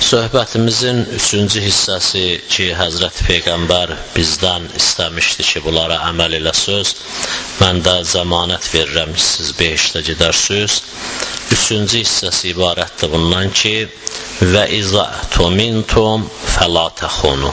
Söhbətimizin 3-cü hissəsi ki, Həzrəti Peyğəmbər bizdən istəmişdi ki, bunlara əməl eləsiniz. Mən də zəmanət verirəm ki, siz behiştə gedərsiniz. 3-cü hissəsi ibarətdir bundan ki, və izə tumintum fəla təxunu.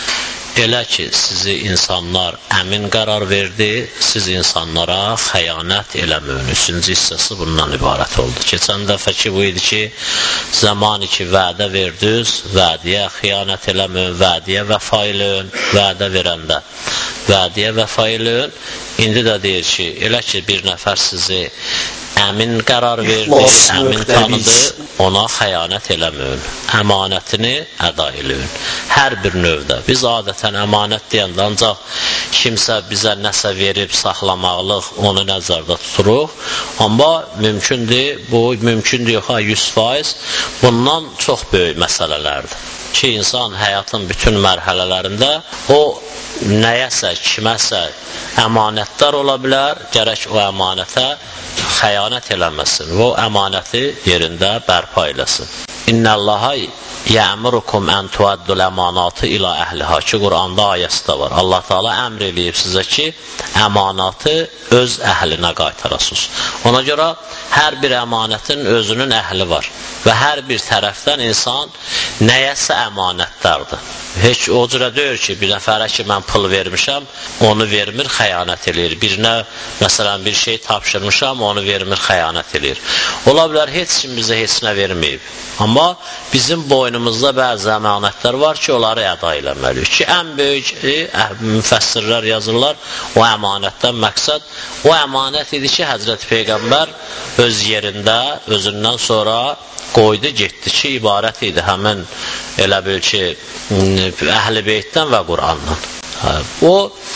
Elə ki, sizi insanlar əmin qərar verdi, siz insanlara xəyanət eləməyin. 3-cü hissəsi bundan ibarət oldu. Keçən dəfə ki, bu idi ki, zamanı ki, vədə verdiniz, vədiyə xəyanət eləməyin, vədiyə vəfa eləyin, vədə verəndə vədiyə vəfa eləyin. İndi də deyir ki, elə ki, bir nəfər sizi əmin qərar verdi, əmin tanıdı, ona xəyanət eləməyin, əmanətini əda eləyin. Hər bir növdə. Biz adətən əmanət deyəndə ancaq kimsə bizə nəsə verib saxlamaqlıq, onu nəzərdə tuturuq. Amma mümkündür, bu mümkündür yox, 100%. Bundan çox böyük məsələlərdir ki, insan həyatın bütün mərhələlərində o nəyəsə, kiməsə əmanətdar ola bilər, gərək o əmanətə xəyanət eləməsin və o əmanəti yerində bərpa eləsin. İnnəllaha yə'murukum ən tuaddul əmanatı ilə əhliha ki, Quranda ayəsi də var. Allah Teala əmr eləyib sizə ki, əmanatı öz əhlinə qaytarasınız. Ona görə hər bir əmanətin özünün əhli var və hər bir tərəfdən insan nəyəsə əmanətdardır. Heç o cürə deyir ki, bir nəfərə ki, mən pul vermişəm, onu vermir, xəyanət eləyir. Birinə, məsələn, bir şey tapşırmışam, onu vermir, xəyanət eləyir. Ola bilər, heç kim bizə heç nə verməyib. Amma bizim boynumuzda bəzi əmanətlər var ki, onları əda eləməliyik. Ki, ən böyük müfəssirlər yazırlar, o əmanətdən məqsəd, o əmanət idi ki, Həzrəti Peyğəmbər öz yerində, özündən sonra qoydu, getdi ki, ibarət idi həmin elə bil ki, Əhl-i Beytdən və Qurandan. O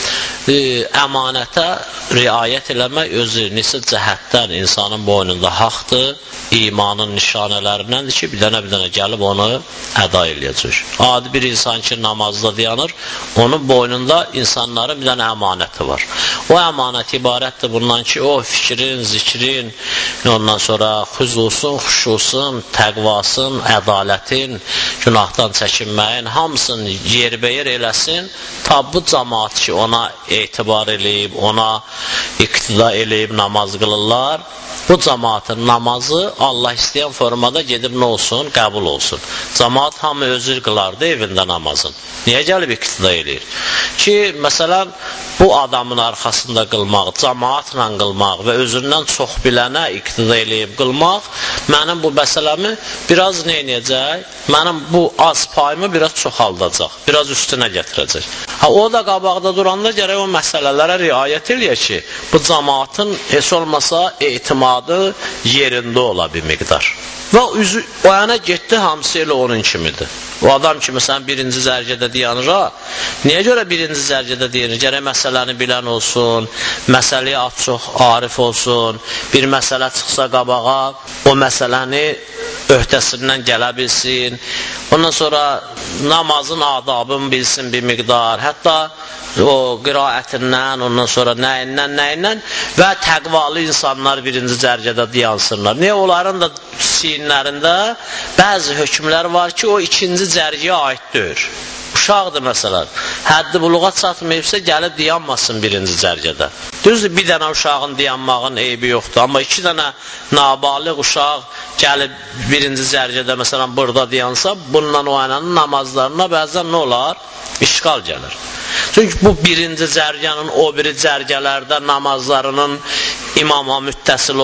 əmanətə riayət eləmək özü neçə cəhətdən insanın boynunda haqdır, imanın nişanələrindəndir ki, bir dənə gəlib onu əda eləyəcək. Adi bir insan ki, namazda dayanır, onun boynunda insanların bir dənə əmanəti var. O əmanət ibarətdir bundan ki, o fikrin, zikrin, ondan sonra xuzusun, xuşusun, təqvasın, ədalətin, günahdan çəkinməyin, hamısını yerbəyer eləsin, bu cəmaat ki, ona etibar eləyib, ona iqtida eləyib namaz qılırlar, bu cəmaatın namazı Allah istəyən formada gedib nə olsun? Qəbul olsun. Cəmaat hamı özü qılardı evində namazın. Niyə gəlib iqtida eləyir? Ki, məsələn, bu adamın arxasında qılmaq, cəmaatla qılmaq və özündən çox bilənə iqtida eləyib qılmaq mənim bu məsələmi biraz nə edəcək? Mənim bu az payımı biraz çoxaldacaq, biraz üstünə gətirəcək. O da qabaqda duranda gərək o məsələlərə riayət eləyək ki, bu cəmaatın heç olmasa etimadı yerində ola bir miqdar. Və o yana getdi, hamısı elə onun kimidir. O adam ki, məsələn, birinci zərgədə dayanır, niyə görə birinci zərgədə dayanır? Gərək məsələni bilən olsun, məsələyə az-çox arif olsun, bir məsələ çıxsa qabağa, o məsələni öhdəsindən gələ bilsin, ondan sonra namazın adabını bilsin bir miqdar, hətta o qiraətindən, ondan sonra nəyindən və təqvalı insanlar birinci zərgədə dayansınlar. Niyə? Onların da siyinlərində bəzi hökmlər var ki, o ikinci zərgəyə aid deyir. Uşaqdır məsələn, həddi buluğa çatmayıbsa gəlib dayanmasın birinci zərgədə. Düzdür, bir dənə uşağın dayanmağın eybi yoxdur, amma 2 dənə nabaliq uşaq gəlib birinci zərgədə məsələn burada dayansa, bununla o ananın namazlarına bəzən nə olar? İşğal gəlir. Çünki bu birinci zərgənin o biri zərgələrdə namazlarının imama müttəsil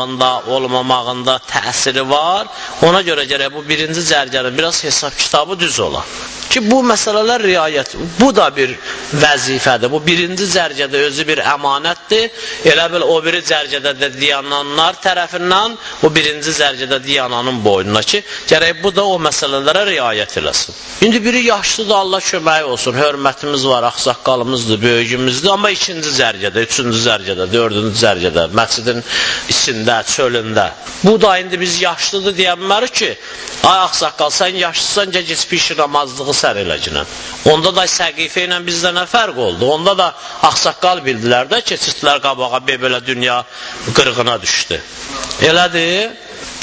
olmamağında təsiri var. Ona görə gərək bu birinci zərgənin biraz hesab kitabı düz ola. Ki bu məsələlər riayət, bu da bir vəzifədir. Bu birinci zərgədə özü bir əmanətdir. Elə bil o biri zərgədə dayananlar tərəfindən bu birinci zərgədə dayananın boynuna ki, gərək bu da o məsələlərə riayət eləsin. İndi biri yaşlıdır, Allah köməyi olsun, hörmətimiz var, axsaqqalımızdır, böyüyümüzdür, amma 2-ci zərgədə, 3-cü zərgədə, 4-cü zərgədə, məscidin içində, çölündə. Bu da indi biz yaşlıdır deyənməli ki, ay axsaqqal, sən yaşlısan, geç pişir namazlığı sən eləcinən. Onda da səqifə ilə bizdə nə fərq oldu? Onda da axsaqqal bildilər də, keçirtdilər qabağa, belə dünya qırğına düşdü. Elədir?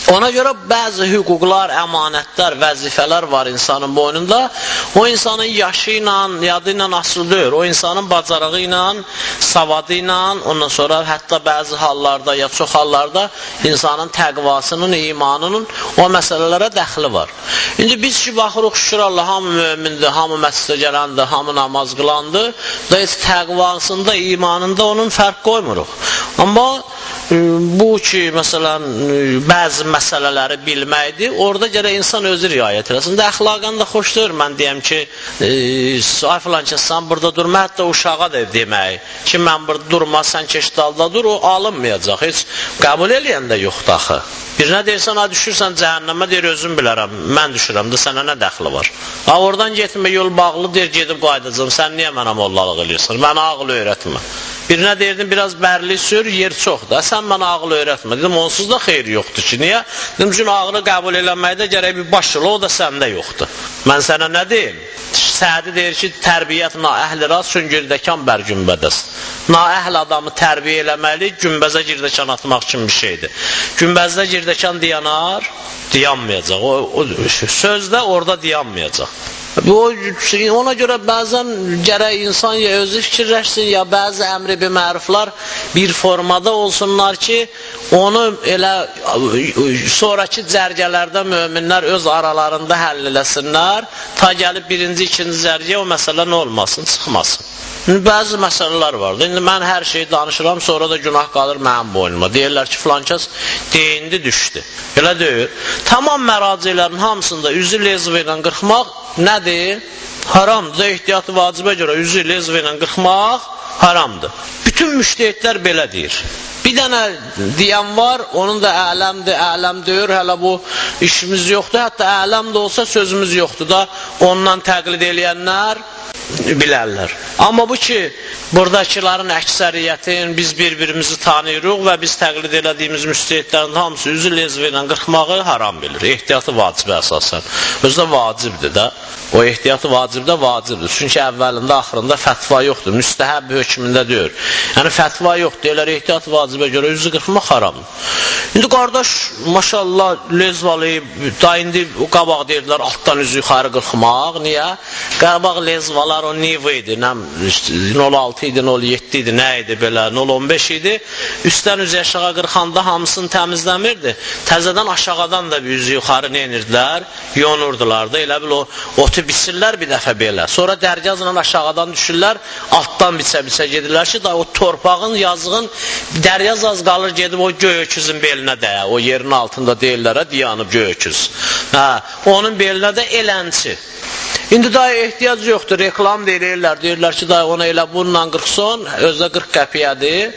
Ona görə bəzi hüquqlar, əmanətlər, vəzifələr var insanın boynunda. O insanın yaşı ilə, yadı ilə asılı deyil. O insanın bacarığı ilə, savadı ilə, ondan sonra hətta bəzi hallarda, ya çox hallarda insanın təqvasının, imanının o məsələlərə dəxli var. İndi biz ki, baxırıq, şükür Allah, hamı mömindir, hamı məscidə gələndir, hamı namaz qılandır. Da heç təqvasında, imanında onun fərq qoymuruq. Amma bu ki, məsələn, bəzi məsələləri bilməkdir, orada gərək insan özü riayət eləsin. Əxlaqən də xoş deyir, mən deyəm ki, ay filan ki, sən burada durma, hətta uşağa da demək ki, mən burada durma, sən keş dalda dur, o alınmayacaq, heç qəbul eləyən də yoxdur axı. Birinə deyirsən, düşürsən cəhənnəmə, deyir, özüm bilərəm, mən düşürəm də, sənə nə dəxli var? Oradan getmə, yol bağlı, deyir, gedib qaydacam, sən niyə mənə mollalıq eləyirsən? Mənə ağıl öyrətmə. Birinə deyirdim, biraz bərli sür, yer çox da, sən mənə ağıl öyrətmə. Dedim, onsuz da xeyr yoxdur ki, niyə? Dedim, çünki ağılı qəbul eləməkdə gərək bir başlı, o da səndə yoxdur. Mən sənə nə deyim? Sədi deyir ki, tərbiyyət naəhli rast, süngürdəkan bər gümbədəsin. Naəhl adamı tərbiyə eləməli, günbəzə girdəkan atmaq üçün bir şeydir. Günbəzdə girdəkan dayanar, dayanmayacaq. O sözdə orada dayanmayacaq. Ona görə bəzən gərək insan ya özü fikirləşsin, ya bəzi əmri bir məruflar bir formada olsunlar ki, onu elə sonraki cərgələrdə möminlər öz aralarında həll eləsinlər, ta gəlib birinci, ikinci cərgəyə o məsələ nə olmasın, çıxmasın. Bəzi məsələlər vardır. İndi mən hər şeyi danışıram, sonra da günah qalır mənim boynuma. Deyirlər ki, filan kəs deyindi, düşdü. Elə deyir. Tamam məracələrin hamısında üzü lezvə ilə qırxmaq nədir? Haramdır. Ehtiyatı vacibə görə üzü lezvə ilə qırxmaq haramdır. Bütün müştəhidlər belə deyir. Bir dənə deyən var, onun da ələmdir, ələm deyir, hələ bu işimiz yoxdur, hətta ələm də olsa sözümüz yoxdur da, ondan təqlid eləyənlər bilərlər. Amma bu ki, buradakilərin əksəriyyətin biz bir-birimizi tanıyırıq və biz təqlid elədiyimiz müstəhidlərin hamısı üzü lezvə ilə qırxmağı haram bilir. Ehtiyatı vacibə əsasən. Özü də vacibdir də. O ehtiyatı vacibdə vacibdir. Çünki əvvəlində, axırında fətva yoxdur. Müstəhəb hökmündə deyir. Yəni fətva yoxdur. Deyirlər, ehtiyat vacibə görə üzü qırxmaq haramdır. İndi qardaş, maşallah, lezvalayıb, da indi o qabaq deyirlər, altdan üzü yuxarı qırxmaq. Niyə? Qabaq lezvalar o nivə idi. 06 idi, 07 idi, nə idi belə, 015 idi. Üstdən üzü aşağı qırxanda hamısını təmizləmirdi. Təzədən aşağıdan da bir üzü yuxarı nə edirdilər? Yonurdular da. Elə bil o otu biçirlər bir dəfə belə. Sonra dərgazla aşağıdan düşürlər, altdan biçə-biçə gedirlər ki, da o torpağın, yazığın, dəryaz az qalır gedib o göy öküzün belinə dəyə. O yerin altında deyirlər, dayanıb göy öküz. Onun belinə də elənçi. İndi daha ehtiyac yoxdur, reklam deyirlər ki, daha ona elə bununla 40 son, özdə 40 qəpiyədir,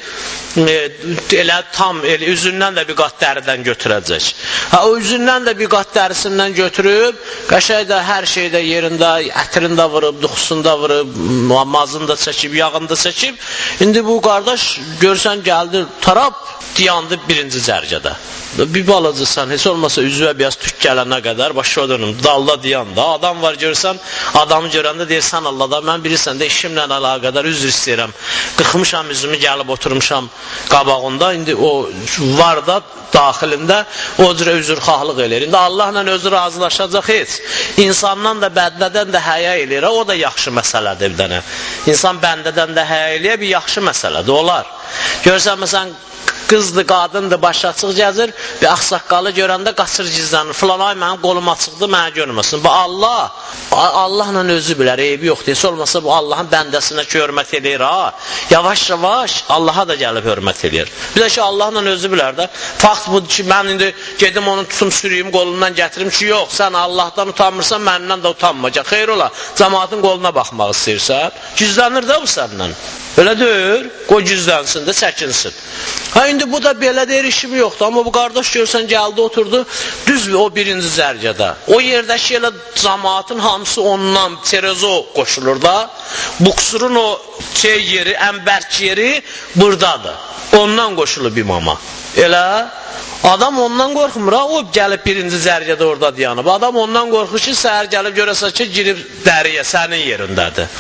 elə tam, elə üzündən də bir qat dəridən götürəcək. O üzündən də bir qat dərisindən götürüb, qəşəng də hər şeydə yerində, ətirində vırıb, duxusunda vırıb, mazını da çəkib, yağını da çəkib. İndi bu qardaş görsən gəldi, tarap, dayandı birinci cərgədə. Bir balacısan, heç olmasa üzvə biraz tük gələnə qədər, başa dönüm, dalda dayan da, adam var görsən, adamı görəndə deyirsən Allah da, mən bilirsən də işimlə əlaqədar üzr istəyirəm, qırxmışam üzümü, gəlib oturmuşam qabağında, indi o var da daxilində o cürə üzrxahlıq eləyir. İndi Allahla özü razılaşacaq heç, insandan da bəndədən də həya eləyir, o da yaxşı məsələdir bir dənə. İnsan bəndədən də həya eləyə bir yaxşı məsələdir, olar. Görsən, məsələn, qızdır, qadındır, başı açıq gəzir, bir axsaqqalı görəndə qaçır gizlənir. Filan ay mənim qolum açıqdır, mənə görməsin. Bu Allah, Allahla özü bilər, eybi yoxdur. Heç olmasa bu Allahın bəndəsinə ki, hörmət edir, ha. Yavaş-yavaş Allaha da gəlib hörmət edir. Bir də ki, Allahla özü bilər də. Fakt budur ki, mən indi gedim onu tutum, sürüyüm, qolundan gətirim ki, yox, sən Allahdan utanmırsan, məndən də utanmayacaq. Xeyr ola, cəmaatın qoluna baxmaq istəyirsən, gizlənir də bu səndən. Öyle deyir, qoy gizlənsin də, çəkinsin. İndi bu da belə deyir, işim yoxdur. Amma bu qardaş görsən, gəldi, oturdu, düz o birinci zərgədə. O yerdəki elə cəmaatın hamısı ondan terezo qoşulur da. Buksurun o yeri, ən bərk yeri buradadır. Ondan qoşulub imama. Elə adam ondan qorxmur, o gəlib birinci zərgədə orada dayanıb. Adam ondan qorxur ki, səhər gəlib görəsə ki, girib dəriyə, sənin yerindədir.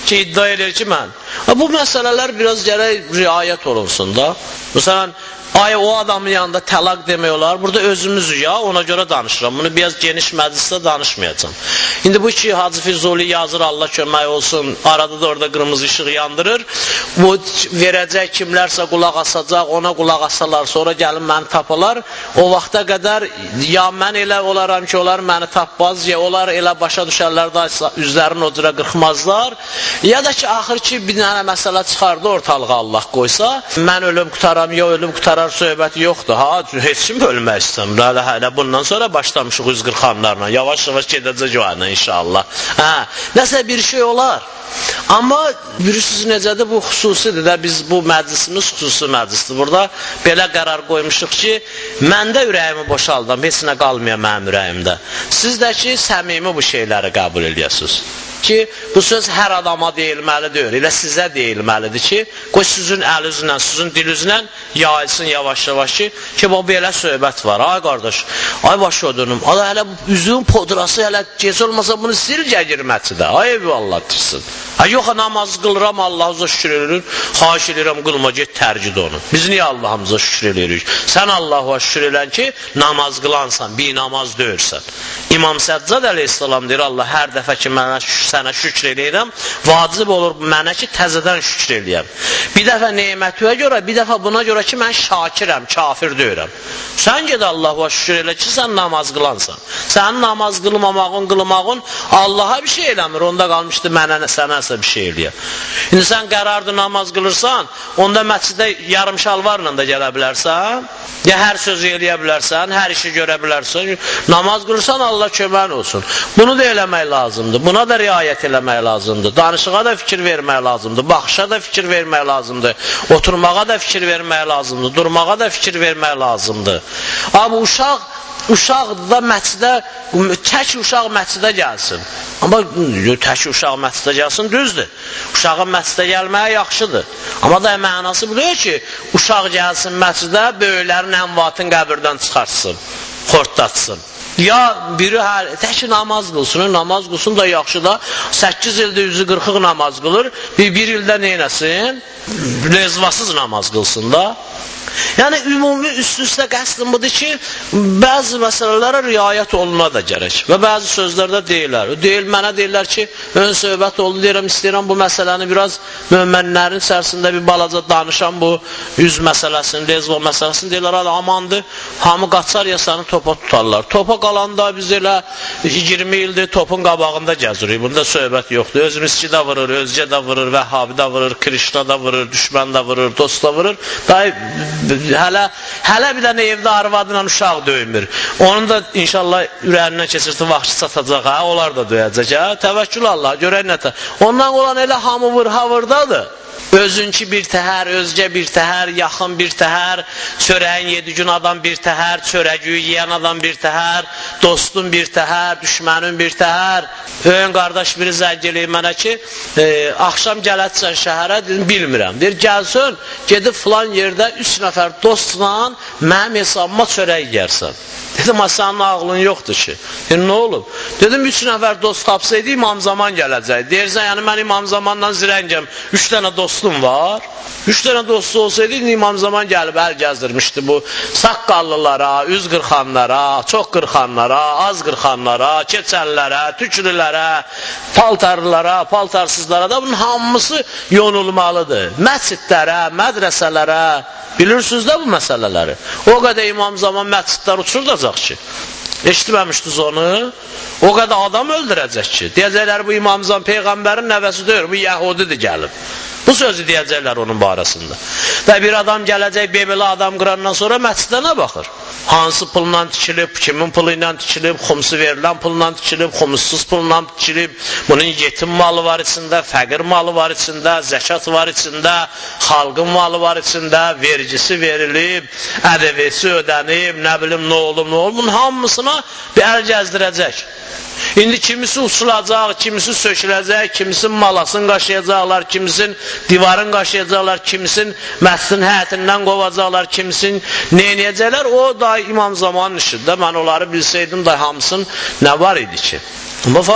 ki, iddia edir ki, mən. Bu məsələlər biraz gərək riayət olunsun da. Məsələn, o adamın yanında təlaq demək olar. Burada özümüzü ya, ona görə danışıram. Bunu biraz geniş məclisdə danışmayacağım. İndi bu ki, Hacı Füzuli yazır, Allah kömək olsun, arada da orada qırmızı işıq yandırır. Bu verəcək kimlərsə qulaq asacaq, ona qulaq asalar, sonra gəlin məni tapalar. O vaxta qədər ya mən elə olaram ki, onlar məni tapmaz, ya onlar elə başa düşərlər da üzlərini o cürə qırxmazlar. Ya da ki, axır ki, bir dənə məsələ çıxardı ortalığa Allah qoysa, mən ölüm qutaram, ya ölüm qutarar söhbəti yoxdur. Ha, heç kim ölmək istəmir. Hələ bundan sonra başlamışıq 140-larla. Yavaş-yavaş gedəcək o ana inşallah. Nəsə bir şey olar. Amma bilirsiniz necədir, bu xüsusidir də, biz bu məclisimiz xüsusi məclisdir. Burada belə qərar qoymuşuq ki, məndə ürəyimi boşaldım, heç nə qalmıyor mənim ürəyimdə. Siz də ki, səmimi bu şeyləri qəbul ediyorsunuz. Ki, bu söz hər adama deyilməli deyil, elə sizə deyilməlidir ki, qoy sizin əlinizlə, sizin dilinizlə yayılsın yavaş-yavaş ki, bu belə söhbət var. Ay qardaş, ay başa dönüm, hələ üzüğün podrası hələ gec olmasa bunu sil gərməçidə, ay Allah tirsin. Yox, namaz qılıram, Allahımıza şükür edirik, xahiş edirəm, qılma, get tərcid onu. Biz niyə Allahımıza şükür edirik? Sən Allah'a şükür elən ki, namaz qılansan, bir namaz döyürsən. İmam Səccad əleyhissalam deyir, Allah hər dəfə ki, mənə sənə şükür eləyirəm, vacib olur mənə ki, təzədən şükür eləyəm. Bir dəfə neymətüyə görə, bir dəfə buna görə ki, mən şakirəm, kafir deyirəm. Sən ged Allah'a şükür elə ki, sən namaz qılansan. Sənin namaz qılmağın Allah'a bir şey eləmir, onda qalmışdı mənə, sənəsə bir şey eləyəm. İndi sən qərardı namaz qılırsan, onda məscidə yarım şalvarla da gələ bilərsən, ya hər sözü eləyə bilərsən, hər işi görə bilərsən, namaz qılırsan, Allah köməyin olsun. Bunu da eləmək lazımdır, buna da riayət eləmək lazımdır, danışığa da fikir vermək lazımdır, baxışa da fikir vermək lazımdır, oturmağa da fikir vermək lazımdır, durmağa da fikir vermək lazımdır. Abi uşaq da məscidə, tək uşaq məscidə gəlsin. Amma tək uşaq məscidə gəlsin, düzdür. Uşağın məscidə gəlməyə yaxşıdır. Amma da mənası budur ki, uşaq gəlsin məscidə, böyüklərin əmvatın qəbirdən çıxartsın, xortdatsın. Ya biri tək namaz qılsın da yaxşı da, 8 ildə 140 namaz qılır, bir ildə neynəsin? Lezvasız namaz qılsın da. Yəni, ümumi üst-üstə qəsdim budur ki, bəzi məsələlərə riayət oluna da gərək və bəzi sözlərdə deyirlər. Mənə deyirlər ki, ön söhbət oldu, deyirəm, istəyirəm bu məsələni biraz möminlərin içərisində bir balaca danışan bu üz məsələsini, lezvo məsələsini deyirlər, amandır, hamı qaçar ya səni topa tutarlar. Topa qalanda biz elə 20 ildir topun qabağında gəzirik, bunda söhbət yoxdur. Özümüzki də vurur, özgə də vurur, Vəhhabi də vurur, Krişna da vurur, düşmən də vurur, dost da vurur. Hələ bir dənə evdə arvadla uşaq döymür. Onun da inşallah ürəyindən keçirti vaxtı satacaq, onlar da döyəcək. Təvəkkül Allah, görək nətə. Ondan olan elə hamı vır-havırdadır. Özünki bir təhər, özgə bir təhər, yaxın bir təhər, çörəyin 7 gün adam bir təhər, çörəgüyü yeyən adam bir təhər, dostun bir təhər, düşmənin bir təhər. Öyün qardaş biri zəng eləyir mənə ki, axşam gələtsən şəhərə, dedim, bilmirəm. Deyir, gəlsin, gedib filan yerdə 3 nəfər dostla mənim hesabıma çörək yersən. Dedim, sənin ağlın yoxdur ki. Deyir, nə olub? Dedim, 3 nəfər dost tapsaydı İmam Zaman gələcək. Deyirsən, yəni mən İmam Zamandan zirəngəm, 3 dənə dostum var. 3 dənə dostu olsaydı İmam Zaman gəlib əl gəzdirmişdi bu saqqallılara, üz qırxanlara, çox qırxanlara, az qırxanlara, keçənlərə, tüklülərə, paltarlılara, paltarsızlara da bunun hamısı yonulmalıdır. Məscidlərə, mədrəsələrə, bilirsiniz də bu məsələləri. O qədər İmam Zaman məscidlər uçurdacaq ki, eşitməmişdiniz onu, o qədər adam öldürəcək ki, deyəcəklər bu İmam Zaman Peyğəmbərin nəvəsi deyir, bu Yahudidir gəlib. Bu sözü deyəcəklər onun barəsində. Və bir adam gələcək, belə adam qırandan sonra məscidə nə baxır? Hansı pulla tikilib, kimin pulu ilə tikilib, xumsu verilən pulla tikilib, xumsuz pulla tikilib, bunun yetim malı var içində, fəqir malı var içində, zəkat var içində, xalqın malı var içində, vergisi verilib, ədəvəsi ödənib, nə bilim, nə olub, bunun hamısına bir əl gəzdirəcək. İndi kimisi uçulacaq, kimisi söküləcək, kimisinin malasını qaşıyacaqlar, kimisinin divarını qaşıyacaqlar, kimisinin məscidin həyətindən qovacaqlar, kimisinin neynəyəcəklər, o da İmam Zamanın işidir. Mən onları bilsəydim da hamısının nə var idi ki? Bu vaxt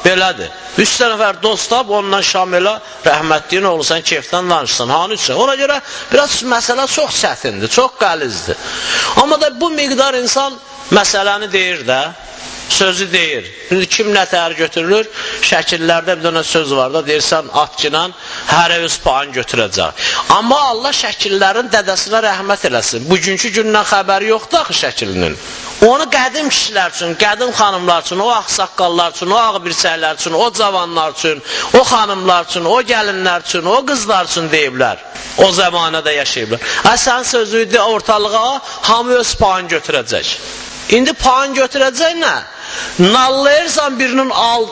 belədir. 3 nəfər dost tap, onunla Şamilə rəhmətliyin oğlu, sən keyfdən danışsan, hanı üçün? Ona görə biraz məsələ çox çətindir, çox qəlizdir. Amma da bu miqdar insan məsələni deyir də, sözü deyir. Kim nətər götürülür? Şəkillərdə bir dənə söz var da, deyirsən atçıla hərə öz payını götürəcək. Amma Allah şəkillərin dədəsinə rəhmət eləsin. Bugünkü gündən xəbəri yoxdur axı şəkilinin. Onu qədim kişilər üçün, qədim xanımlar üçün, o ağsaqqallar üçün, o ağbirçəklər üçün, o cavanlar üçün, o xanımlar üçün, o gəlinlər üçün, o qızlar üçün deyiblər. O zəmanədə yaşayıblar. Sən sözü idi ortalığa, hamı öz payını götürəcək. İndi payını götürəcək nə? Nallayırsan birinin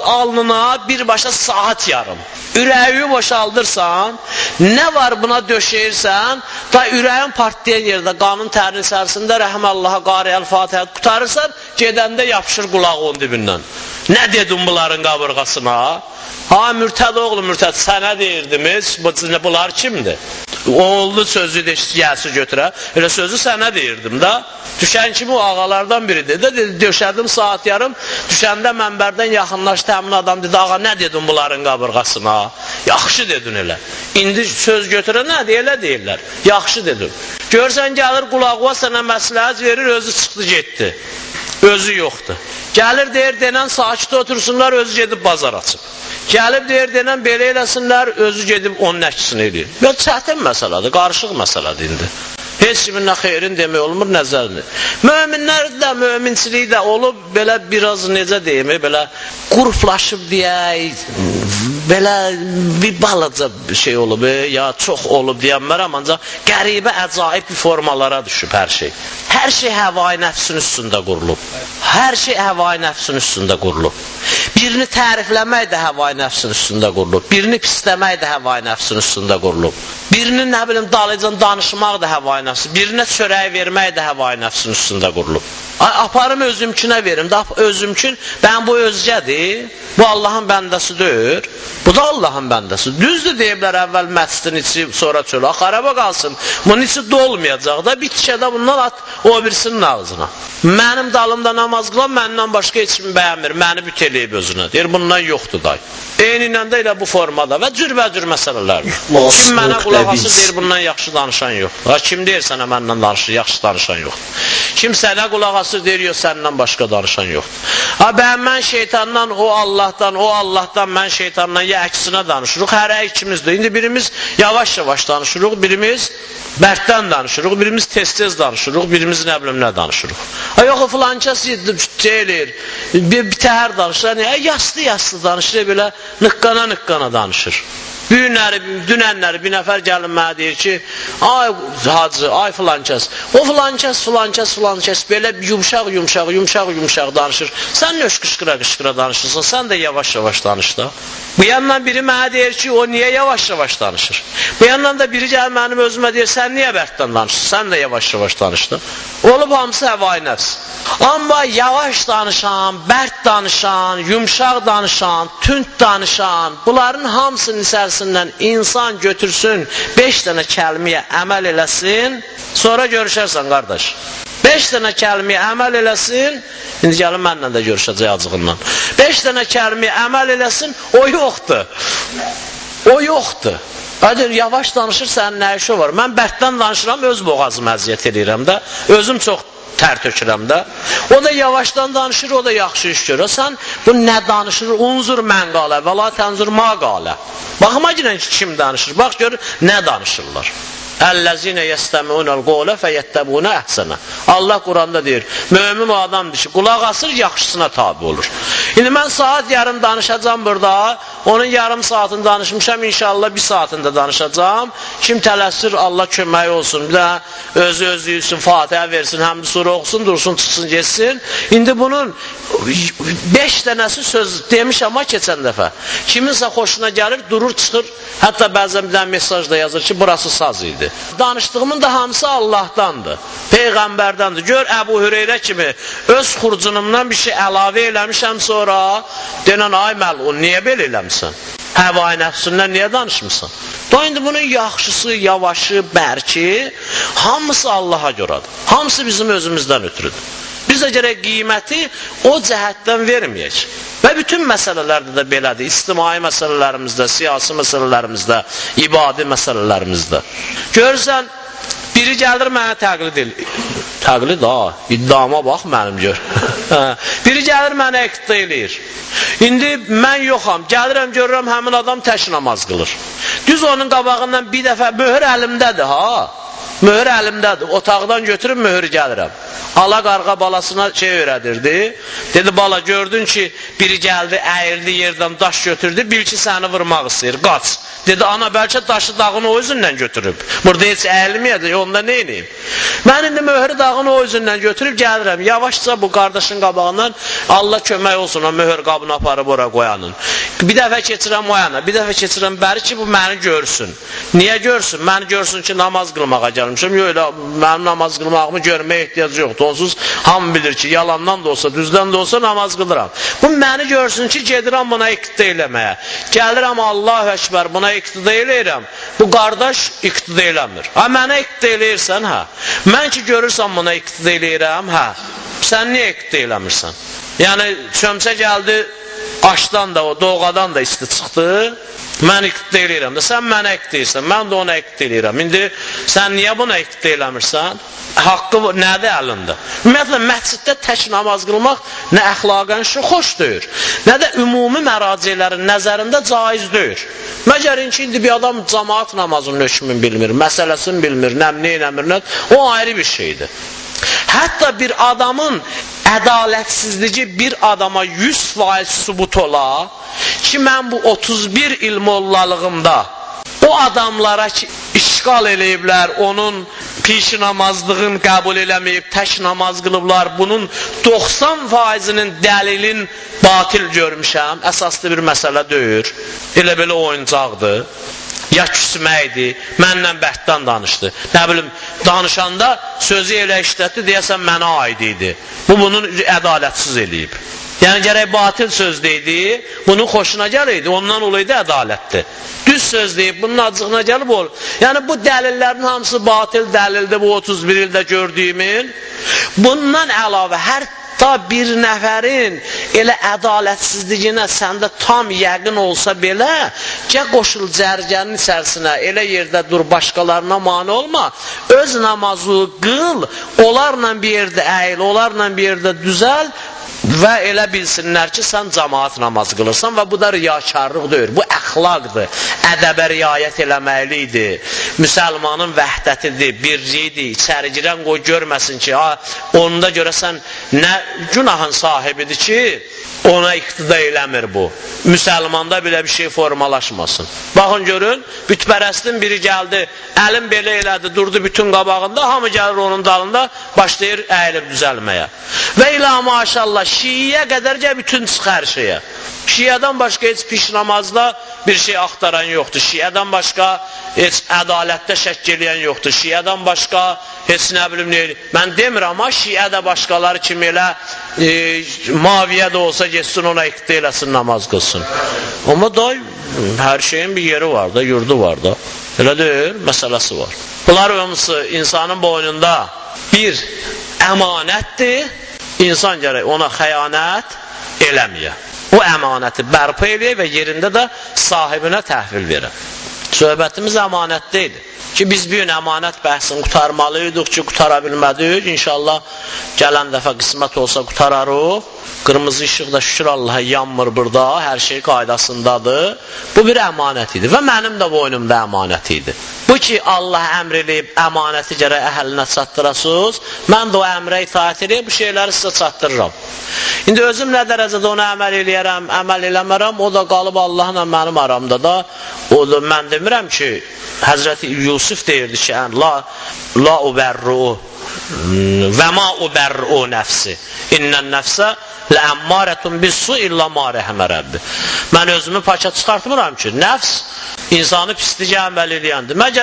alnına birbaşa saat yarım. Ürəyi boşaldırsan, nə var buna döşəyirsən, da ürəyin partlayan yerdə, qanın tərin içərisində rəhməllaha, qariyəl, fatihə qutarırsan, gedəndə yapışır qulağın dibindən. Nə dedim bunların qabırğasına? Ha, mürtəd oğlu mürtəd, sənə deyirdimiz, bunlar kimdir? Oğlu sözü gəlsi götürə, elə sözü sənə deyirdim da. Düşən kimi o ağalardan biridir. Dedi, döşədim saat yarım, düşəndə mənbərdən yaxınlaşdı həmin adam, dedi, ağa nə dedim bunların qabırğasına? Yaxşı dedin elə. İndi söz götürə nə deyirlər? Yaxşı dedim. Görsən gəlir qulağına sənə məsləhət verir, özü çıxdı getdi. Özü yoxdur. Gəlir deyir, denən sakit otursunlar, özü gedib bazar açıb. Gəlib deyir, denən belə eləsinlər, özü gedib onun əkisini eləyir. Belə çətin məsələdir, qarışıq məsələdir indi. Heç kimin nə xeyrin demək olmur, nəzərini. Möminlər də, möminçilik də olub, belə biraz necə deyim, belə quruplaşıb deyək, belə bir balaca şey olub, ya çox olub deyənmərəm, ancaq qəribə, əcaib bir formalara düşüb hər şey. Hər şey həvai nəfsin üstündə qurulub. Hər şey həvai nəfsin üstündə qurulub. Birini tərifləmək də həvai nəfsin üstündə qurulub. Birini pisləmək də həvai nəfsin üstündə qurulub. Birinin nə bilim dalıcan danışmaq da həvai nəfsin. Birinə çörək vermək də həvai nəfsin üstündə qurulub. Aparım özümkünə verim. Özümkün, ben bu özgədir. Bu Allahın bəndəsi deyir. Bu da Allahın bəndəsi. Düzdür deyiblər əvvəl məscidin içi, sonra çölü. Axaraba qalsın. Bunun içi dolmayacaq da. Bir tikədə bundan at o birisinin ağzına. Mənim dalımda namaz qılan məndən başqa heç kimi bəyənmir. Məni büt eləyib özünə. Deyir, bundan yoxdur day. Eynilə də elə bu formada və cürbəcür məsələlərdir. Kim mənə qulaq asır, deyir, bundan yaxşı danışan yoxdur. Kim deyir sənə məndən danışır, yaxşı danışan yoxdur. Kim sənə qulaq asır, deyir, yox, səndən başqa danışan yoxdur. Mən şeytandan, o Allahdan, mən şeytandan ya əksinə danışırıq, hərə ikimizdir. İndi birimiz yavaş-yavaş danışırıq, birimiz bərtdən danışırıq, birimiz tez-tez danışırıq, birimiz nə bilim nə danışırıq. Yox, filankəs deyir, bir təhər danışır, yaslı danışır, belə nıqqana danışır. Dünənləri bir nəfər gəlin mənə deyir ki, ay hacı, ay filankəs, o filankəs belə yumşaq danışır. Sən nöş qışqıra danışırsan, sən də yavaş-yavaş danış da. Bu yandan biri mənə deyir ki, o niyə yavaş-yavaş danışır? Bu yandan da biri gəlir mənim özümə deyir, sən niyə bərtdən danışır? Sən də yavaş-yavaş danış da. Olub hamısı həvai nəfs. Amma yavaş danışan, bərt danışan, yumşaq danışan, tünd danışan, bunların hamısının içərisindən insan götürsün, 5 dənə kəlməyə əməl eləsin, sonra görüşərsən qardaş. 5 dənə kəlməyə əməl eləsin, indi gəlin mənlə də görüşəcək acığından. 5 dənə kəlməyə əməl eləsin, o yoxdur. O yoxdur. Adır, yavaş danışır, sənin nə işi var? Mən bərtdən danışıram, öz boğazımı əziyyət edirəm də, özüm çox tər tökürəm də. O da yavaşdan danışır, o da yaxşı iş görür. Sən bu nə danışır? Unzur mənqalə və la tənzur maqalə. Baxma girən ki, kim danışır? Bax gör, nə danışırlar? Əl-ləzinə yəstəmiunəl qolə fəyyəttəbunə əhsənə. Allah Quranda deyir, mömin o adamdır ki, qulaq asır, yaxşısına tabi olur. İndi mən saat yarım danışacağım burada, onun yarım saatini danışmışam, inşallah bir saatində danışacağım. Kim tələsir, Allah kömək olsun, bir də özü üçün Fatihə versin, həmd sura oxusun, dursun, çıxsın, geçsin. İndi bunun 5 dənəsi söz demiş amma keçən dəfə. Kiminsə xoşuna gəlir, durur, çıxır, hətta bəzən bir dənə mesajda yazır ki, burası saz idi. Danışdığımın da hamısı Allahdandır, Peyğəmbərdəndir. Gör, Əbu Hüreyrə kimi öz xurcunumdan bir şey əlavə eləmişəm sonra, denən, ay məlun, niyə belə eləmişsən? Həvai nəfsindən niyə danışmışsan? Da indi bunun yaxşısı, yavaşı, bərki, hamısı Allaha görədir. Hamısı bizim özümüzdən ötürüdür. Biz də gərək qiyməti o cəhətdən verməyək. Və bütün məsələlərdə də belədir. İctimai məsələlərimizdə, siyasi məsələlərimizdə, ibadi məsələlərimizdə. Görürsən, biri gəlir mənə təqlid edir. Təqlid ha, iddiama bax mənim gör. Biri gəlir mənə iqtida eləyir. İndi mən yoxam, gəlirəm görürəm həmin adam tək namaz qılır. Düz onun qabağından bir dəfə möhür əlimdədir ha. Möhür əlimdədir. Otaqdan götürüb möhür gəlirəm. Ala qarğa balasına şey öyrədirdi. Dedi bala gördün ki biri gəldi, əyildi yerdən daş götürdü, bil ki səni vurmaq istəyir, qaç. Dedi ana bəlkə daşı dağını o özündən götürüb. Burada heç əyilməyəcək, onda nə edeyim? Mən indi möhürü dağını o özündən götürüb gəlirəm. Yavaşca bu qardaşın qabağından Allah kömək olsun o möhür qabını aparıb ora qoyanın. Bir dəfə keçirəm o yana, bir dəfə keçirəm bəri ki bu məni görsün. Niyə görsün? Məni görsün ki namaz qılmağa gəlmişəm. Yox elə mənim namaz qılmağımı görməyə ehtiyacı yoxdur. Onsuz hamı bilir ki yalandan da olsa, düzdən də olsa namaz qılıram. Bu məni görsün ki gedirəm buna iqtida eləməyə. Gəlirəm Allahu Əkbər buna iqtida eləyirəm. Bu qardaş iqtida eləmir. Ha mənə iqtida eləyirsən hə. Mən ki görürsən buna iqtida eləyirəm hə. Sən niyə iqtida eləmirsən? Yəni çömçə gəldi aşdan da o doğadan da isti çıxdı. Mən iqtida eləyirəm də sən mənə iqtida eləyirsən. Mən də ona iqtida eləyirəm. İndi sən niyə buna iqtida eləmirsən? Haqqı nədir əlində? Ümumiyyətlə, məsciddə tək namaz qılmaq nə əxlaqən xoş deyir, nə də ümumi məracələrin nəzərində caiz deyir. Məgərin ki, indi bir adam cemaat namazının hökmünü bilmir, məsələsini bilmir, nəmir, o ayrı bir şeydir. Hətta bir adamın ədalətsizliyi bir adama 100% sübut ola ki, mən bu 31 il mollalığımda o adamlara ki, işgal eləyiblər, onun pişi namazlığını qəbul eləməyib, tək namaz qılıblar, bunun 90%-nin dəlilin batil görmüşəm, əsaslı bir məsələ deyir, elə belə oyuncaqdır, ya küsməkdir, mənlə bəhddən danışdı, nə bilim, danışanda sözü elə işlətdi, deyəsən mənə aid idi, bu bunun ədalətsiz eləyib. Yəni gərək batil söz deydi, bunun xoşuna gəlirdi, ondan olaydı ədalətdir. Düz söz deyib, bunun acığına gəlib olur. Yəni bu dəlillərin hamısı batil dəlildir, bu 31 ildə gördüyümün. Bundan əlavə, hətta bir nəfərin elə ədalətsizliyinə səndə tam yəqin olsa belə, gəl qoşul cərgənin içərisinə, elə yerdə dur, başqalarına mane olma, öz namazı qıl, onlarla bir yerdə əyil, onlarla bir yerdə düzəl, və elə bilsinlər ki, sən cemaat namaz qılırsan və bu da riyakarlıq deyir, bu əxlaqdır, ədəbə riayət eləməlidir, müsəlmanın vəhdətidir, birliyidir, içəri girən qoy görməsin ki, onda görəsən nə günahın sahibidir ki, ona iqtida eləmir bu. Müsəlmanda belə bir şey formalaşmasın. Baxın görün, bütpərəstin biri gəldi, əlin belə elədi, durdu bütün qabağında, hamı gəlir onun dalında, başlayır əyilib düzəlməyə. Və ilə maşallah, şiiyə qədərcə bütün çıx hər şeyə. Şiədən başqa heç piş namazda bir şey axtaran yoxdur. Şiədən başqa heç ədalətdə şəkk eləyən yoxdur. Şiədən başqa heç nə bilim neyir. Mən demirəm, amma şiə də başqaları kimi elə maviyə də olsa geçsin ona iqtida eləsin, namaz qılsın. Amma da hər şeyin bir yeri var da, yurdu var da. Elə deyir, məsələsi var. Bunlar hamısı insanın boynunda bir əmanətdir. İnsan gərək ona xəyanət eləməyə. O əmanəti bərpa eləyə və yerində də sahibinə təhvil verə. Söhbətimiz əmanətdə idi. Ki biz bir gün əmanət bəhsini qutarmalıydık ki, qutara bilmədik. İnşallah gələn dəfə qismət olsa qutararıq. Qırmızı işıq da şükür Allaha yanmır burada. Hər şey qaydasındadır. Bu bir əmanət idi və mənim də boynumda əmanət idi. Bu ki Allah əmr eləyib əmanəti gərək əhəlinə çatdırasınız. Mən də o əmrə itaət eləyib bu şeyləri sizə çatdırıram. İndi özüm nə dərəcədə ona əməl eləyərəm, əməl eləmərəm, o da qalıb Allahla mənim aramda da. O da mən demirəm ki, Həzrəti Yusuf deyirdi ki, la ubərru və ma ubərru nəfsi. İnnən nəfsə ləəmmərətun bissu illa ma rəhmə Rəbbi. Mən özümü paça çıxartmıram ki, nəfs insanı pisliyə əməl eləyəndir. Məgər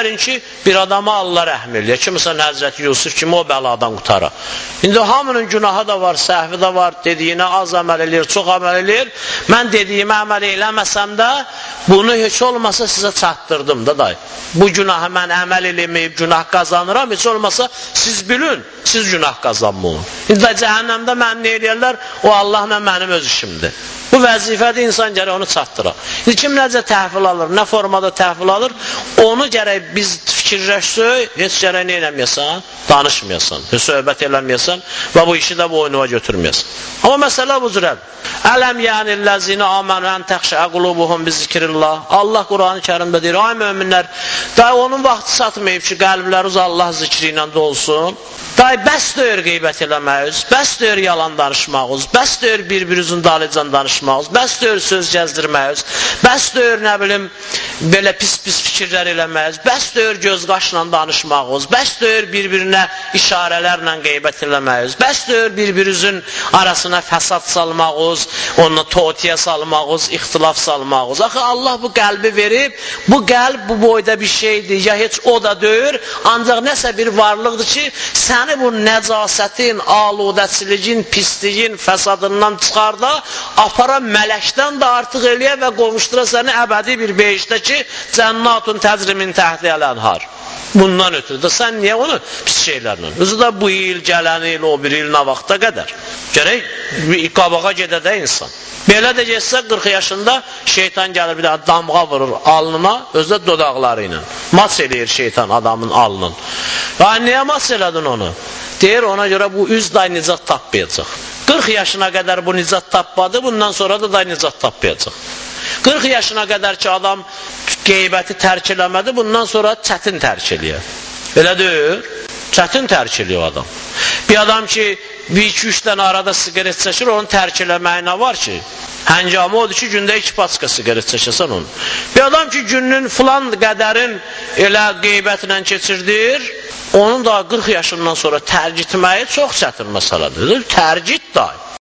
gəlin ki, bir adama Allah rəhm eləyir. Kimsə Həzrəti Yusuf kimi o bəladan qutara. İndi hamının günahı da var, səhvi də var, dediyinə az əməl eləyir, çox əməl eləyir. Mən dediyimə əməl eləməsəm də, bunu heç olmasa sizə çatdırdım da dayı. Bu günahı mən əməl eləməyib günah qazanıram, heç olmasa siz bilin, siz günah qazanmayın. İndi də cəhənnəmdə məni nə eləyərlər? O Allahla mənim öz işimdir. Bu vəzifədə insan gərək onu çatdıra. İndi kim necə təhvil alır, nə formada təhvil alır, onu gərək biz fikirləşsək, heç gərək nə eləməyəsən, danışmayasan, söhbət eləməyəsən və bu işi də boynuna götürməyəsən. Amma məsələ bu cürədir. Ələm yənilləzini amənu ən təxşə qulubuhum bi zikrillah. Allah Quran-ı Kərimdə deyir, ay möminlər, da onun vaxtı çatmayıb ki, qəlbləriniz Allah zikri ilə dolsun. Day, bəs deyir qeybət eləməyiz, bəs deyir yalan danışmağız, bəs deyir bir-birinizin dalıcan danışmağız, bəs deyir söz gəzdirməyiz, bəs deyir nə bilim belə pis-pis fikirlər eləməyiz, bəs deyir göz qaşla danışmağız, bəs deyir bir-birinə işarələrlə qeybət eləməyiz, bəs deyir bir-birinizin arasına fəsad salmağız, onunla totiyə salmağız, ixtilaf salmağız. Axı Allah bu qəlbi verib, bu qəlb bu boyda bir şeydir, ya heç o da deyir, ancaq nəsə bir varlıqdır ki, səni bu nəcasətin, aludəçiliyin, pisliyin, fəsadından çıxarda, apara mələkdən də artıq eləyə və qovuşdura səni əbədi bir behişdə ki, cənnatun təcrimin təhdiyəl ənhar. Bundan ötürü də sən niyə onu pis şeylərlə? Özü də bu il, gələn il, o bir il, nə vaxta qədər? Gərək qabağa gedədə insan. Belə də geçsə 40 yaşında şeytan gəlir bir daha damğa vurur alnına, özü də dodaqları ilə. Maç eləyir şeytan adamın alnın. Və niyə maç elədin onu? Deyir ona görə bu üz day nicat tapmayacaq. 40 yaşına qədər bu nicat tapmadı, bundan sonra da day nicat tapmayacaq. 40 yaşına qədər ki adam qeybəti tərk eləmədi, bundan sonra çətin tərk eləyər. Elə deyir, çətin tərk eləyir adam. Bir adam ki, 1-2-3 dənə arada sigaret çəkir, onu tərk eləməyinə var ki, həncamı odur ki, gündə 2 paçka sigaret çəkəsən onu. Bir adam ki, günün filan qədərin elə qeybətlə keçirdir, onun da 40 yaşından sonra tərk etməyi çox çətin məsələdir. Tərk et da.